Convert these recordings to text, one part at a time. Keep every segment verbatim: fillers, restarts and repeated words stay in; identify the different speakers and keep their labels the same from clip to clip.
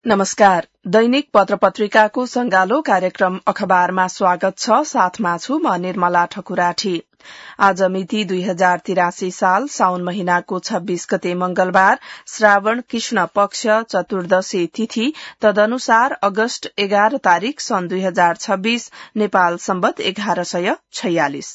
Speaker 1: नमस्कार। दैनिक पत्र पत्रिकाको संगालो कार्यक्रम अखबारमा स्वागत छ। साथमा छु म निर्मला ठकुराठी। आज मिति दुई हजार तिरासी साल साउन महिनाको छब्बीस गते मंगलबार, श्रावण कृष्ण पक्ष चतुर्दशी तिथि, तदनुसार अगस्त एघार तारीक सन् दुई हजार छब्बीस, नेपाल सम्वत एघार सय छयालिस।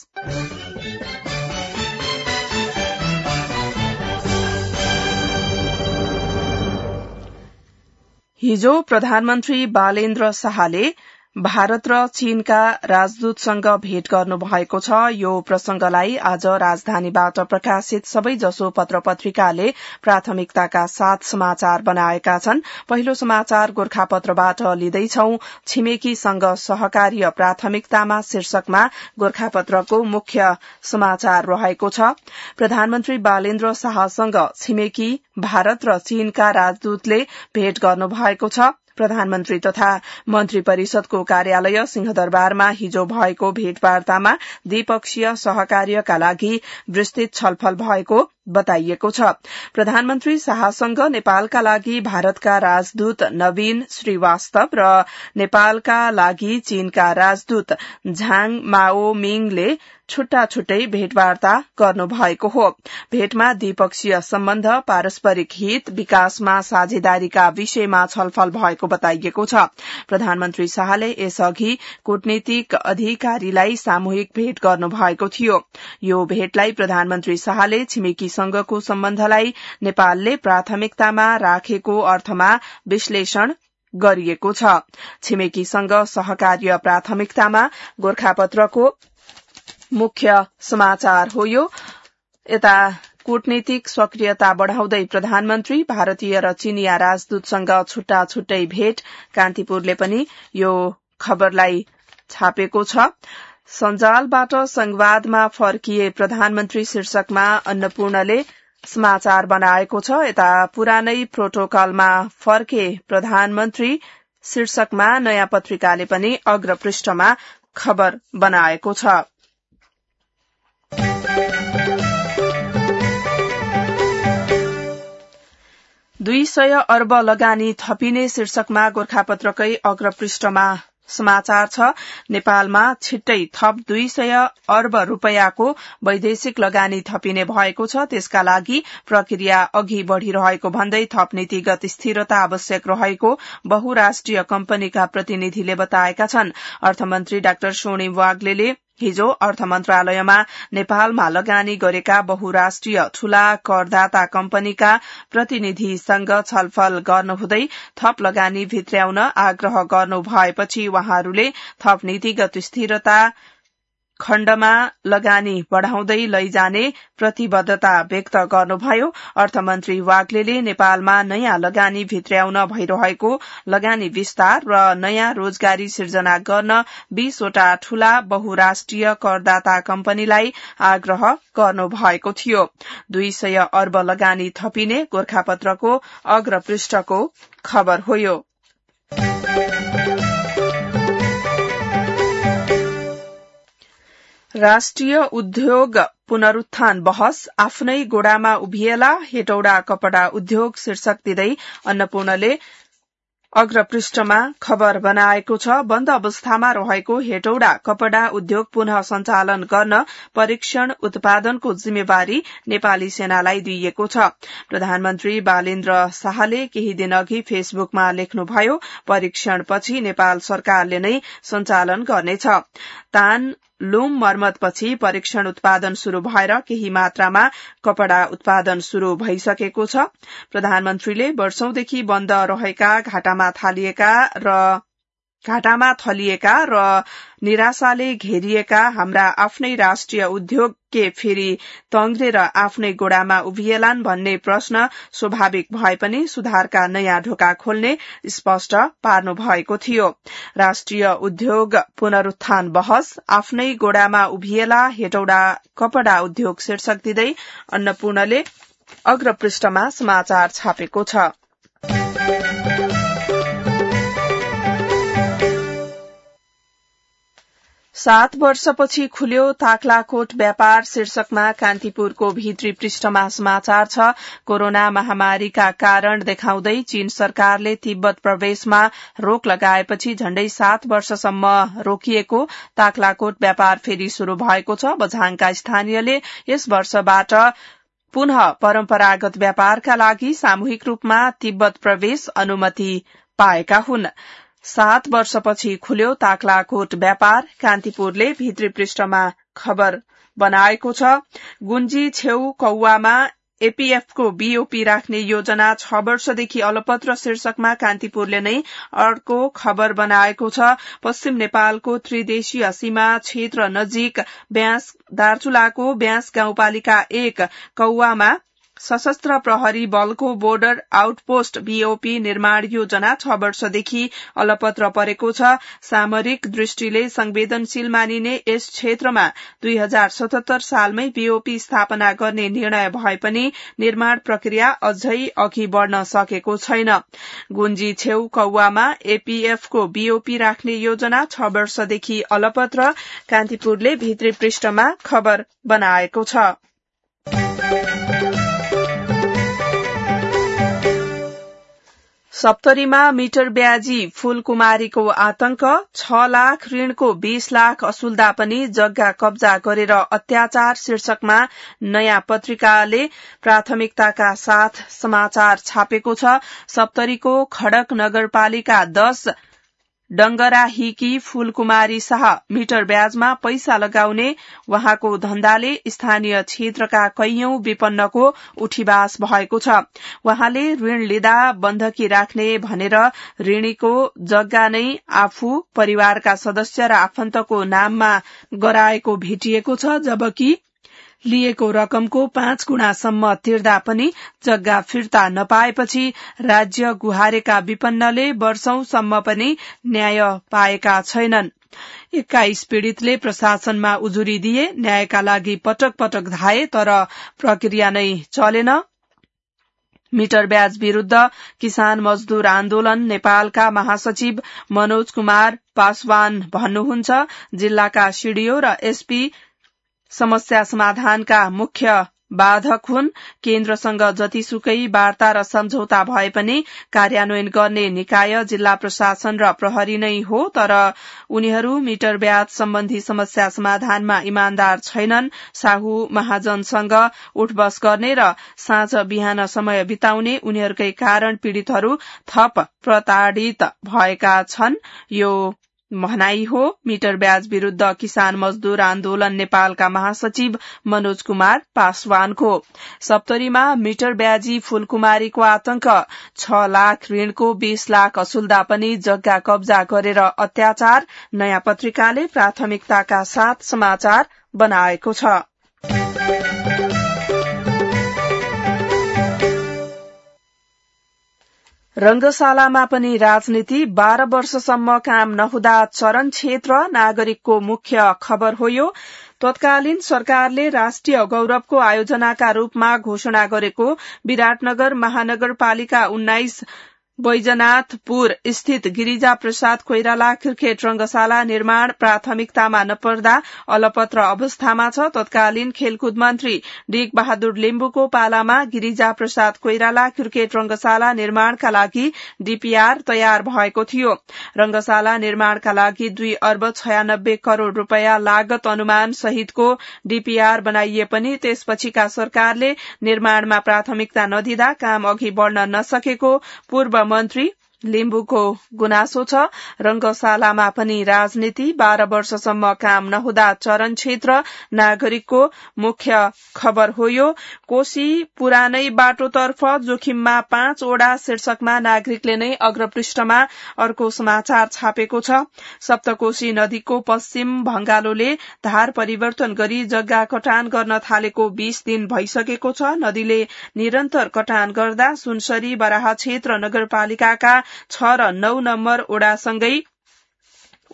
Speaker 1: हिजो प्रधानमन्त्री बालेन्द्र शाहले भारत र चीनका राजदूतसँग भेट गर्नु भएको छ। यो प्रसंगलाई आज राजधानीबाट प्रकाशित सबैजसो पत्र पत्रिकाले प्राथमिकताका साथ समाचार बनाएका छन्। पहिलो समाचार गोर्खापत्रबाट लिँदैछौ। छिमेकीसँग सहकार्य प्राथमिकतामा शीर्षकमा गोर्खापत्रको मुख्य समाचार रहेको छ। प्रधानमन्त्री बालेन्द्र शाहसँग छिमेकी भारत र चीनका राजदूतले भेट गर्नु भएको छ। प्रधानमन्त्री तथा मन्त्री परिषदको कार्यालय सिंहदरबारमा हिजो भएको भेटवार्तामा द्विपक्षीय सहकार्यका लागि विस्तृत छलफल भएको बताइएको छ। प्रधानमन्त्री शाहसँग नेपालका लागि भारतका राजदूत नवीन श्रीवास्तव र नेपालका लागि चीनका राजदूत झाङ माओ मिङले छुट्टा छुट्टै भेटवार्ता गर्नु भएको हो। भेटमा द्विपक्षीय सम्बन्ध, पारस्परिक हित, विकासमा साझेदारीका विषयमा छलफल भएको बताइएको छ। प्रधानमन्त्री शाहले यसअघि कूटनीतिक अधिकारीलाई सामूहिक भेट गर्नु भएको थियो। यो भेटलाई प्रधानमन्त्री शाहले छिमेकी सँगको सम्बन्धलाई नेपालले प्राथमिकतामा राखेको अर्थमा विश्लेषण गरिएको छ। छिमेकीसँग सहकार्य प्राथमिकतामा गोर्खापत्रको मुख्य समाचार हो यो। यता कूटनीतिक सक्रियता बढ़ाउँदै प्रधानमन्त्री भारतीय र चीनिया राजदूतसँग छुट्टा छुट्टै भेट, कान्तिपुरले पनि यो खबरलाई छापेको छ। सञ्जालबाट संवादमा फर्किए प्रधानमन्त्री शीर्षकमा अन्नपूर्णले समाचार बनाएको छ। यता पुरानै प्रोटोकलमा फर्के प्रधानमन्त्री शीर्षकमा नयाँ पत्रिकाले पनि अग्रपृष्ठमा खबर बनाएको छ। दुई सय अर्ब लगानी थपिने शीर्षकमा गोर्खापत्रकै अग्रपृष्ठमा समाचार छ। नेपालमा छिट्टै थप दुई सय अर्ब रूपियाँको वैदेशिक लगानी थपिने भएको छ। त्यसका लागि प्रक्रिया अघि बढ़िरहेको भन्दै थप नीतिगत स्थिरता आवश्यक रहेको बहुराष्ट्रिय कम्पनीका प्रतिनिधिले बताएका छन्। अर्थमन्त्री डाक्टर सोनिम वाग्लेले हिजो अर्थ मन्त्रालयमा नेपालमा लगानी गरेका बहुराष्ट्रिय ठूला करदाता कम्पनीका प्रतिनिधिसँग छलफल गर्नुहुँदै थप लगानी भित्र्याउन आग्रह गर्नु भएपछि उहाँहरूले थप नीतिगत स्थिरता खण्डमा लगानी बढ़ाउँदै लैजाने प्रतिबद्धता व्यक्त गर्नुभयो। अर्थमन्त्री वाग्लेले नेपालमा नयाँ लगानी भित्र्याउन भइरहेको लगानी विस्तार र नयाँ रोजगारी सिर्जना गर्न बीसवटा ठूला बहुराष्ट्रिय करदाता कम्पनीलाई आग्रह गर्नु भएको थियो। दुई सय अर्ब लगानी थपिने गोर्खापत्रको अग्रपृष्ठको खबर हो यो। राष्ट्रिय उद्योग पुनरुत्थान बहस, आफ्नै गोडामा उभिएला हेटौडा कपड़ा उद्योग शीर्षक दिँदै अन्नपूर्णले अग्रपृष्ठमा खबर बनाएको छ। बन्द अवस्थामा रहेको हेटौडा कपड़ा उद्योग पुनः सञ्चालन गर्न परीक्षण उत्पादनको जिम्मेवारी नेपाली सेनालाई दिइएको छ। प्रधानमन्त्री बालेन्द्र शाहले केही दिन अघि फेसबुकमा लेख्नुभयो, परीक्षणपछि नेपाल सरकारले नै सञ्चालन गर्नेछ। तान लुम मर्मतपछि परीक्षण उत्पादन शुरू भएर केही मात्रामा कपड़ा उत्पादन शुरू भइसकेको छ। प्रधानमन्त्रीले वर्षौंदेखि बन्द रहेका घाटामा थालिएका र घाटामा थलिएका र निराशाले घेरिएका हाम्रा आफ्नै राष्ट्रिय उद्योग के फेरि तंग्रेर आफ्नै गोडामा उभिएलान् भन्ने प्रश्न स्वाभाविक भए पनि सुधारका नयाँ ढोका खोल्ने स्पष्ट पार्नु भएको थियो। राष्ट्रिय उद्योग पुनरुत्थान बहस, आफ्नै गोडामा उभिएला हेटौडा कपड़ा उद्योग शीर्षक दिँदै अन्नपूर्णले अग्रपृष्ठमा समाचार छापेको छ। सात वर्षपछि खुल्यो ताक्लाकोट व्यापार शीर्षकमा कान्तिपुरको भित्री पृष्ठमा समाचार छ। कोरोना महामारीका कारण देखाउँदै चीन सरकारले तिब्बत प्रवेशमा रोक लगाएपछि झण्डै सात वर्षसम्म रोकिएको ताक्लाकोट व्यापार फेरि शुरू भएको छ। बझाङका स्थानीयले यस वर्षबाट पुनः परम्परागत व्यापारका लागि सामूहिक रूपमा तिब्बत प्रवेश अनुमति पाएका हुन्। सात वर्षपछि खुल्यो ताक्लाकोट व्यापार, कान्तिपुरले भित्री पृष्ठमा खबर बनाएको छ। गुन्जी छेउ कौवामा एपीएफको बीओपी राख्ने योजना छ वर्षदेखि अलपत्र शीर्षकमा कान्तिपुरले नै अर्को खबर बनाएको छ। पश्चिम नेपालको त्रिदेशीय सीमा क्षेत्र नजिक ब्यास दार्चुलाको ब्यास गाउँपालिका एक कौवामा सशस्त्र प्रहरी बलको बोर्डर आउटपोस्ट बीओपी निर्माण योजना छ वर्षदेखि अलपत्र परेको छ। सामरिक दृष्टिले संवेदनशील मानिने यस क्षेत्रमा दुई हजार सतहत्तर सालमै बीओपी स्थापना गर्ने निर्णय भए पनि निर्माण प्रक्रिया अझै अघि बढ़न सकेको छैन। गुन्जी छेउ कौवामा एपीएफको बीओपी राख्ने योजना छ वर्षदेखि अलपत्र, कान्तिपुरले भित्री पृष्ठमा खबर बनाएको छ। सप्तरीमा मिटर ब्याजी फूलकुमारीको आतंक, छ लाख ऋणको बीस लाख असुल्दा पनि जग्गा कब्जा गरेर अत्याचार शीर्षकमा नयाँ पत्रिकाले प्राथमिकताका साथ समाचार छापेको छ। सप्तरीको खड़क नगरपालिका दश डंगराहीकी फूलकुमारी शाह मिटर ब्याजमा पैसा लगाउने वहाँको धन्दाले स्थानीय क्षेत्रका कैयौं विपन्नको उठीवास भएको छ। वहाँले ऋण लिँदा बन्धकी राख्ने भनेर ऋणीको जग्गा नै आफू, परिवारका सदस्य र आफन्तको नाममा गराएको भेटिएको छ, जबकि लिएको रकमको पाँच गुणासम्म तिर्दा पनि जग्गा फिर्ता नपाएपछि राज्य गुहारेका विपन्नले वर्षौंसम्म पनि न्याय पाएका छैनन्। एक्काइस पीड़ितले प्रशासनमा उजुरी दिए, न्यायका लागि पटक पटक धाए, तर प्रक्रिया नै चलेन। मिटर ब्याज विरूद्ध किसान मजदूर आन्दोलन नेपालका महासचिव मनोज कुमार पासवान भन्नुहुन्छ, जिल्लाका सीडीओ र एसपी समस्या समाधानका मुख्य बाधक हुन्। केन्द्रसँग जतिसुकै वार्ता र सम्झौता भए पनि कार्यान्वयन गर्ने निकाय जिल्ला प्रशासन र प्रहरी नै हो, तर उनीहरू मिटर ब्याज सम्बन्धी समस्या समाधानमा इमानदार छैनन्। साहु महाजनसँग उठबस गर्ने र साँझ बिहान समय बिताउने उनीहरूकै कारण पीड़ितहरू थप प्रताड़ित भएका छन्, यो भनाई हो मिटर ब्याज विरूद्ध किसान मजदूर आन्दोलन नेपालका महासचिव मनोज कुमार पासवानको। सप्तरीमा मिटर ब्याजी फूलकुमारीको आतंक, छ लाख ऋणको बीस लाख असुल्दा पनि जग्गा कब्जा गरेर अत्याचार, नयाँ पत्रिकाले प्राथमिकताका साथ समाचार बनाएको छ। रंगशालामा पनि राजनीति, बाह्र वर्षसम्म काम नहुँदा चरण क्षेत्र नागरिकको मुख्य खबर हो यो। तत्कालीन सरकारले राष्ट्रिय गौरवको आयोजनाका रूपमा घोषणा गरेको विराटनगर महानगरपालिका उन्नाइस बैजनाथपुर स्थित गिरिजा प्रसाद कोइराला क्रिकेट रंगशाला निर्माण प्राथमिकतामा नपर्दा अलपत्र अवस्थामा छ। तत्कालीन खेलकुद मन्त्री डिग बहादुर लिम्बुको पालामा गिरिजा प्रसाद कोइराला क्रिकेट रंगशाला निर्माणका लागि डीपीआर तयार भएको थियो। रंगशाला निर्माणका लागि दुई अर्ब छयानब्बे करोड़ रूपियाँ लागत अनुमान सहितको डीपीआर बनाइए पनि त्यसपछिका सरकारले निर्माणमा प्राथमिकता नदिँदा काम अघि बढ़न नसकेको पूर्व मन्त्री लिम्बुको गुनासो छ। रंगशालामा पनि राजनीति, बाह्र वर्षसम्म काम नहुँदा चरण क्षेत्र नागरिकको मुख्य खबर हो यो। कोशी पुरानै बाटोतर्फ जोखिममा पाँचवटा शीर्षकमा नागरिकले नै अग्रपृष्ठमा अर्को समाचार छापेको छ। सप्तकोशी नदीको पश्चिम भंगालोले धार परिवर्तन गरी जग्गा कटान गर्न थालेको बीस दिन भइसकेको छ। नदीले निरन्तर कटान गर्दा सुनसरी बराह क्षेत्र नगरपालिकाका छ र नौ नम्बर ओडासँगै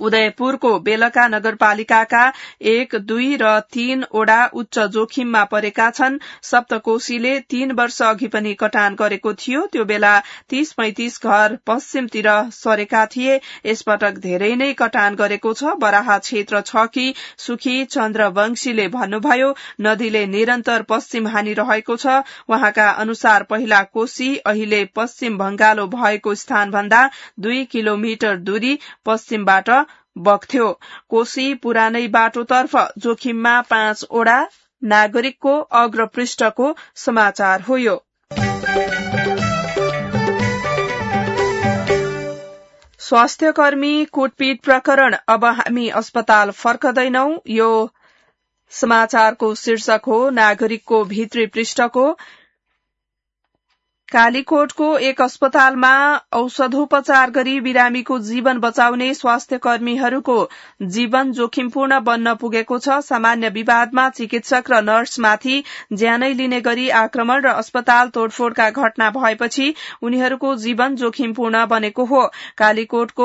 Speaker 1: उदयपुरको बेलका नगरपालिकाका एक दुई र तीन ओडा उच्च जोखिममा परेका छन्। सप्तकोशीले तीन वर्ष अघि पनि कटान गरेको थियो। त्यो बेला तीस पैंतीस घर पश्चिमतिर सरेका थिए। यसपटक धेरै नै कटान गरेको छ। बराहा क्षेत्र छ कि सुखी चन्द्रवंशीले भन्नुभयो, नदीले निरन्तर पश्चिम हानिरहेको छ। उहाँका अनुसार पहिला कोशी अहिले पश्चिम भंगालो भएको स्थानभन्दा दुई किलोमिटर दूरी पश्चिमबाट बग्थ्यो। कोशी पुरानै बाटोतर्फ जोखिममा पाँच ओडा। नागरिकको अग्रपृष्ठको समाचार हो यो। स्वास्थ्यकर्मी कुटपीट प्रकरण, अब हामी अस्पताल फर्कदैनौ। यो समाचारको शीर्षक हो। नागरिकको भित्री पृष्ठको। कालीकोटको एक अस्पतालमा औषधोपचार गरी बिरामीको जीवन बचाउने स्वास्थ्य कर्मीहरूको जीवन जोखिमपूर्ण बन्न पुगेको छ। सामान्य विवादमा चिकित्सक र नर्समाथि ज्यानै लिने गरी आक्रमण र अस्पताल तोडफोडका घटना भएपछि उनीहरूको जीवन जोखिमपूर्ण बनेको हो। कालीकोटको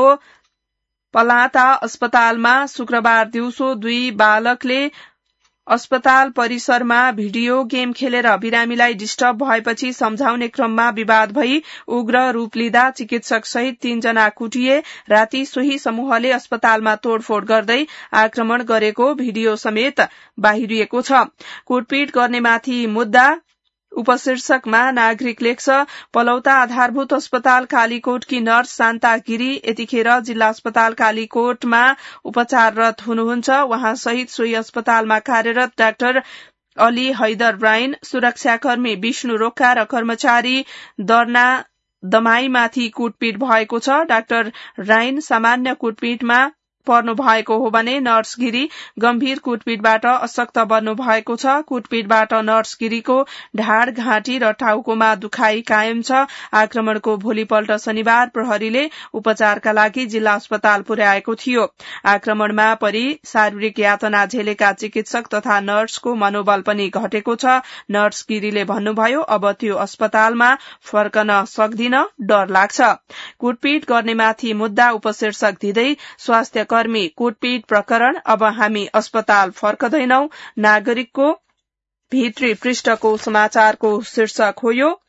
Speaker 1: पलाता अस्पतालमा शुक्रबार दिउँसो दुई बालकले अस्पताल परिसरमा भिडियो गेम खेलेर बिरामीलाई डिस्टर्ब भएपछि सम्झाउने क्रममा विवाद भई उग्र रूप लिँदा चिकित्सक सहित तीनजना कुटिए। राति सोही समूहले अस्पतालमा तोडफोड गर्दै आक्रमण गरेको भिडियो समेत बाहिरिएको छ। कुटपीट गर्नेमाथि मुद्दा उपशीर्षकमा नागरिक लेख्छ, पलौता आधारभूत अस्पताल कालीकोटकी नर्स शान्ता गिरी यतिखेर जिल्ला अस्पताल कालीकोटमा उपचाररत हुनुहुन्छ। उहाँ सहित सोही अस्पतालमा कार्यरत डाक्टर अली हैदर ब्राइन, सुरक्षाकर्मी विष्णु रोक्का र कर्मचारी दर्ना दमाईमाथि कुटपीट भएको छ। डाक्टर राइन सामान्य कुटपीटमा पर्नु भएको हो भने नर्स गिरी गम्भीर कुटपीटबाट अशक्त बन्नु भएको छ। कुटपीटबाट नर्स गिरीको ढाड, घाँटी र टाउकोमा दुखाइ कायम छ। आक्रमणको भोलिपल्ट शनिबार प्रहरीले उपचारका लागि जिल्ला अस्पताल पुर्याएको थियो। आक्रमणमा परि शारीरिक यातना झेलेका चिकित्सक तथा नर्सको मनोबल पनि घटेको छ। नर्स गिरीले भन्नुभयो, अब त्यो अस्पतालमा फर्कन सक्दिन, डर लाग्छ। कुटपीट गर्नेमाथि मुद्दा उपशीर्षक दिँदै स्वास्थ्य कर्मी कुटपीट प्रकरण, अब हामी अस्पताल फर्कदैनौ। नागरिकको भित्री पृष्ठको समाचारको शीर्षक हो यो।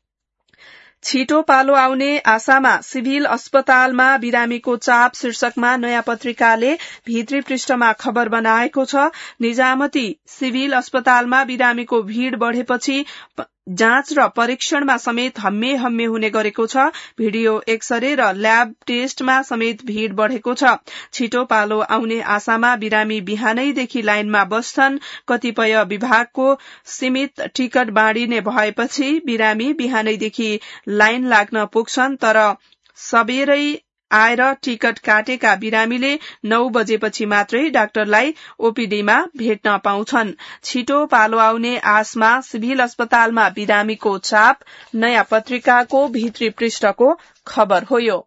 Speaker 1: छिटो पालो आउने आशामा सिभिल अस्पतालमा बिरामीको चाप शीर्षकमा नयाँ पत्रिकाले भित्री पृष्ठमा खबर बनाएको छ। निजामती सिभिल अस्पतालमा बिरामीको भीड़ बढ़ेपछि जाँच र परीक्षणमा समेत हम्मे हम्मे हुने गरेको छ। भिडियो एक्सरे र ल्याब टेस्टमा समेत भीड़ बढ़ेको छ। छिटो पालो आउने आशामा बिरामी बिहानैदेखि लाइनमा बस्छन्। कतिपय विभागको सीमित टिकट बाँडिने भएपछि बिरामी बिहानैदेखि लाइन लाग्न पुग्छन्, तर सबेरै आएर टिकट काटेका बिरामीले नौ बजेपछि मात्रै डाक्टरलाई ओपीडीमा भेट्न पाउँछन्। छिटो पालो आउने आशमा सिभिल अस्पतालमा बिरामीको चाप, नयाँ पत्रिकाको भित्री पृष्ठको खबर हो यो।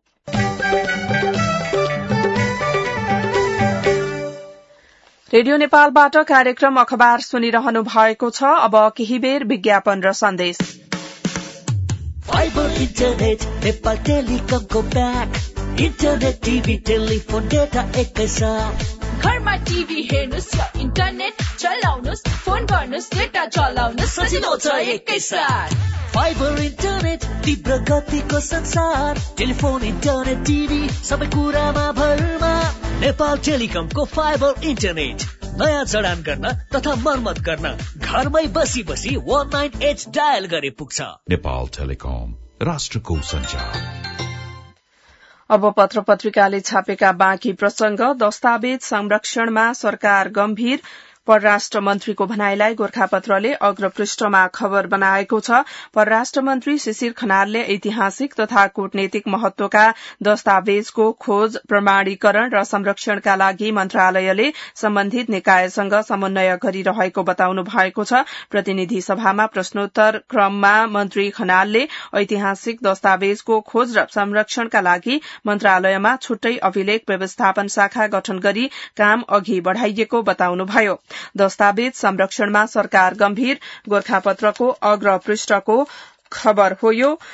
Speaker 1: रेडियो नेपालबाट कार्यक्रम अखबार सुनिरहनु भएको छ। अब केही बेर विज्ञापन र सन्देश।
Speaker 2: फाइबर इन्टरनेट नेपाल टेलिकमको ब्याक, इन्टरनेट टिभी टेलिफोन डेटा एकैसाथ।
Speaker 3: घरमा टिभी हेर्नुस् या इन्टरनेट चलाउनुस्, फोन गर्नुस्, डेटा चलाउनुस्, सजिलो छ एकैसाथ।
Speaker 2: फाइबर इन्टरनेट तीव्र गतिको संसार, टेलिफोन, इन्टरनेट, टिभी सबै कुरामा भरमा। नेपाल टेलिकमको फाइबर इन्टरनेट नयाँ जडान गर्न तथा मर्मत गर्न घरमै बसी बसी वन नाइन एट डायल गरे पुग्छ।
Speaker 4: नेपाल टेलिकम, राष्ट्रको सञ्चार।
Speaker 1: अब पत्र पत्रिकाले छापेका बाँकी प्रसंग। दस्तावेज संरक्षणमा सरकार गम्भीर, परराष्ट्र मन्त्रीको भनाईलाई गोर्खापत्रले अग्रपृष्ठमा खबर बनाएको छ। परराष्ट्र मन्त्री शिशिर खनालले ऐतिहासिक तथा कूटनीतिक महत्वका दस्तावेजको खोज, प्रमाणीकरण र संरक्षणका लागि मन्त्रालयले सम्बन्धित निकायसँग समन्वय गरिरहेको बताउनु भएको छ। प्रतिनिधि सभामा प्रश्नोत्तर क्रममा मन्त्री खनालले ऐतिहासिक दस्तावेजको खोज र संरक्षणका लागि मन्त्रालयमा छुट्टै अभिलेख व्यवस्थापन शाखा गठन गरी काम अघि बढ़ाइएको बताउनुभयो। दस्तावेज संरक्षणमा सरकार गम्भीर, गोर्खापत्रको अग्रपृष्ठको खबर हो यो।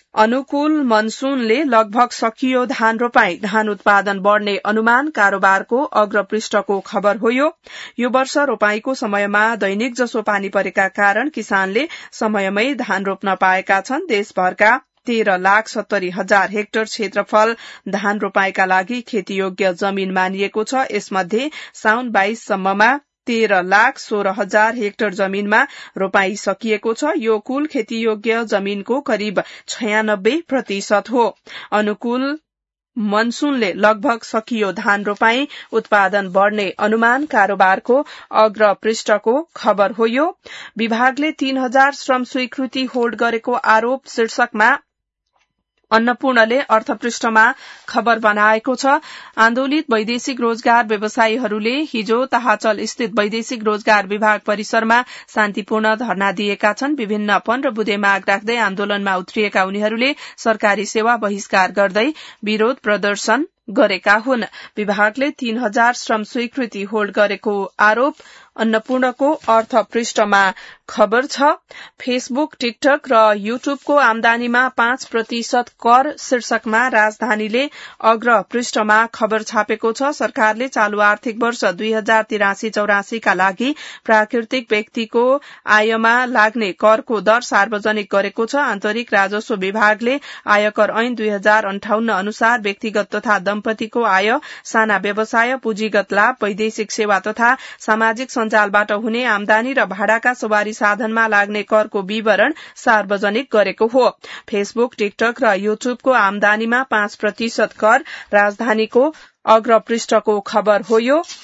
Speaker 1: अनुकूल मनसूनले लगभग सकियो धान रोपाई, धान उत्पादन बढ़ने अनुमान कारोबारको अग्रपृष्ठको खबर हो। यो वर्ष रोपाईको समयमा दैनिक जसो पानी परेका कारण किसानले समयमै धान रोप्न पाएका छन्। देशभरका तेह्र लाख सत्तरी हजार हेक्टर क्षेत्रफल धान रोपाईका लागि खेतीयोग्य जमीन मानिएको छ। यसमध्ये साउन बाइस सम्ममा तेह्र लाख सोह्र हजार हेक्टर जमीनमा रोपाई सकिएको छ। यो कुल खेतीयोग्य जमीनको करिब छयानब्बे प्रतिशत हो। अनुकूल मनसूनले लगभग सकियो धान रोपाई, उत्पादन बढ़ने अनुमान कारोबारको अग्रपृष्ठको खबर हो। विभागले तीन हजार श्रम स्वीकृति होल्ड गरेको आरोप शीर्षकमा अन्नपूर्णले अर्थपृष्ठमा खबर बनाएको छ। आन्दोलित वैदेशिक रोजगार व्यवसायीहरूले हिजो ताहाचल स्थित वैदेशिक रोजगार विभाग परिसरमा शान्तिपूर्ण धरना दिएका छन्। विभिन्न पन र बुँदे माग राख्दै आन्दोलनमा उत्रिएका उनीहरूले सरकारी सेवा बहिष्कार गर्दै विरोध प्रदर्शन गरेका हुन्। विभागले तीन हजार श्रम स्वीकृति होल्ड गरेको आरोप अन्नपूर्णको अर्थपृष्ठमा खबर छ। फेसबुक, टिकटक र युट्युबको आमदानीमा पाँच प्रतिशत कर शीर्षकमा राजधानीले अग्रपृष्ठमा खबर छापेको छ। सरकारले चालू आर्थिक वर्ष दुई हजार तिरासी चौरासीका लागि प्राकृतिक व्यक्तिको आयमा लाग्ने करको दर सार्वजनिक गरेको छ। आन्तरिक राजस्व विभागले आयकर ऐन दुई हजार अन्ठाउन्न अनुसार व्यक्तिगत तथा दम्पतिको आय, साना व्यवसाय, पुँजीगत लाभ, वैदेशिक सेवा तथा सामाजिक सञ्जालबाट हुने आमदानी र भाडाका सवारी साधनमा लाग्ने करको विवरण सार्वजनिक गरेको हो। फेसबुक, टिकटक र युट्युबको आमदानीमा पाँच प्रतिशत कर राजधानीको अग्रपृष्ठको खबर हो।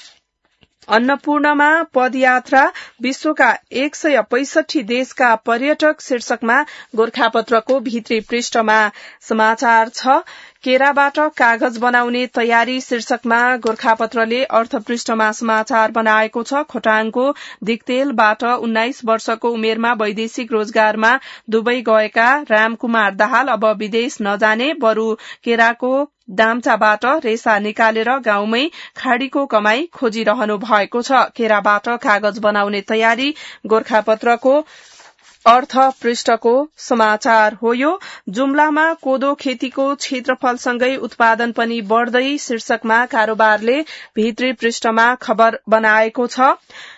Speaker 1: अन्नपूर्णमा पदयात्रा, विश्वका एक सय पैंसठी देशका पर्यटक शीर्षकमा गोरखापत्रको भित्री पृष्ठमा समाचार छ। केराबाट कागज बनाउने तयारी शीर्षकमा गोरखापत्रले अर्थपृष्ठमा समाचार बनाएको छ। खोटाङको दिक्तेलबाट उन्नाइस वर्षको उमेरमा वैदेशिक रोजगारमा दुबई गएका रामकुमार दाहाल अब विदेश नजाने, बरू केराको दाम्चाबाट रेसा निकालेर गाउँमै खाड़ीको कमाई खोजिरहनु भएको छ। केराबाट कागज बनाउने तयारी गोरखापत्रको अर्थ पृष्ठको समाचार हो। जुम्लामा कोदो खेतीको क्षेत्रफलसँगै उत्पादन पनि बढ़दै शीर्षकमा कारोबारले भित्री पृष्ठमा खबर बनाएको छ।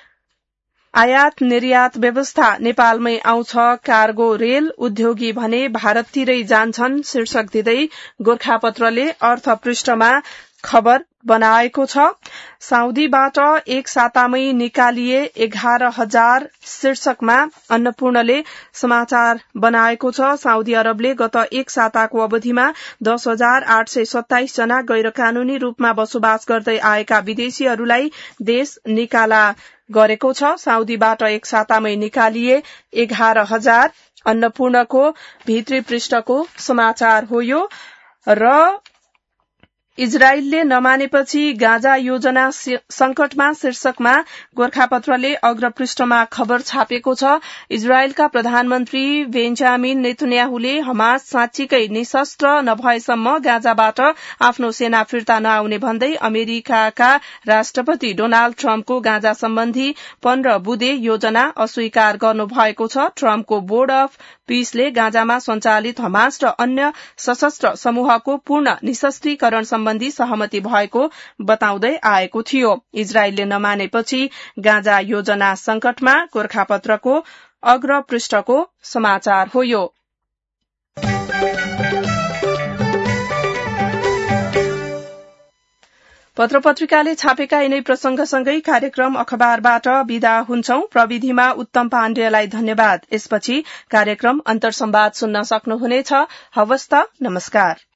Speaker 1: आयात निर्यात व्यवस्था नेपालमै आउँछ, कार्गो रेल उद्योगी भने भारततिरै जान्छन् शीर्षक दिँदै गोरखापत्रले अर्थ पृष्ठमा खबर बनाएको छ। साउदीबाट एक सातामै निकालिए एघार हजार शीर्षकमा अन्नपूर्णले समाचार बनाएको छ। साउदी अरबले गत एक साताको अवधिमा दस हजार आठ सय सत्ताइस जना गैर कानूनी रूपमा बसोबास गर्दै आएका विदेशीहरूलाई देश निकाला गरेको छ। साउदीबाट एक सातामै निकालिए एघार हजार अन्नपूर्णको भित्री पृष्ठको समाचार हो। र इजरायलले नमानेपछि गाजा योजना संकटमा शीर्षकमा गोरखापत्रले अग्रपृष्ठमा खबर छापेको छ। इजरायलका प्रधानमन्त्री बेन्जामिन नेतन्याहुले हमास साँच्चीकै निशस्त्र नभएसम्म गाजाबाट आफ्नो सेना फिर्ता नआउने भन्दै अमेरिकाका राष्ट्रपति डोनाल्ड ट्रम्पको गाजा सम्बन्धी पन्ध्र बुँदे योजना अस्वीकार गर्नुभएको छ। ट्रम्पको बोर्ड अफ पीसले गाजामा सञ्चालित हमास र अन्य सशस्त्र समूहको पूर्ण निशस्त्रीकरण सम्बन्धी सहमति भएको बताउँदै आएको थियो। इजरायलले नमानेपछि गाजा योजना संकटमा गोरखापत्रको अग्रपृष्ठको समाचार हो। पत्र पत्रिकाले छापेका यिनै प्रसंगसँगै कार्यक्रम अखबारबाट विदा हुन्छौं। प्रविधिमा उत्तम पाण्डेलाई धन्यवाद। यसपछि कार्यक्रम अन्तर्संवाद सुन्न सक्नुहुनेछ। हवस् त, नमस्कार।